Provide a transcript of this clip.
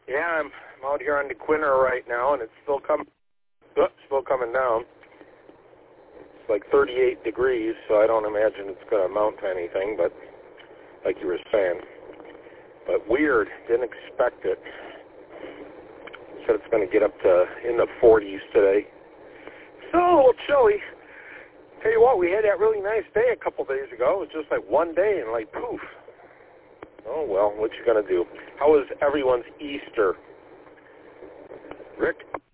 Yeah, I'm out here on the Quinner right now, and it's still coming down. It's like 38 degrees, so I don't imagine it's going to amount to anything, but like you were saying. But weird, didn't expect it. Said it's going to get up to in the 40s today. So a little chilly. Tell you what, we had that really nice day a couple days ago. It was just like one day and like poof. Oh, well, what you going to do? How was everyone's Easter? Rick?